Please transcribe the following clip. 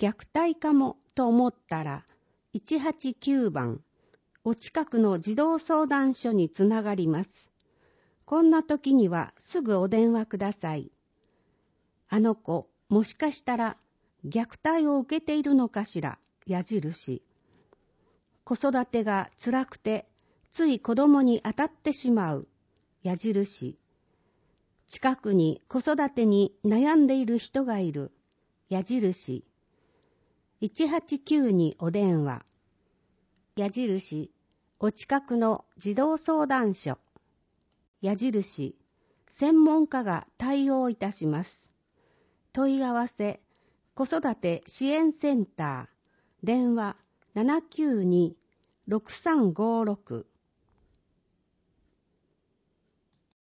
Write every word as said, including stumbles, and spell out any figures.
虐待かもと思ったらいちはちきゅうばん、お近くの児童相談所につながります。こんな時にはすぐお電話ください。あの子、もしかしたら虐待を受けているのかしら、矢印。子育てが辛くてつい子供に当たってしまう、矢印。近くに子育てに悩んでいる人がいる、矢印。いちはちきゅうにお電話、矢印。お近くの児童相談所、矢印。専門家が対応いたします。問い合わせ子育て支援センター、電話 ななきゅうに ろくさんごろく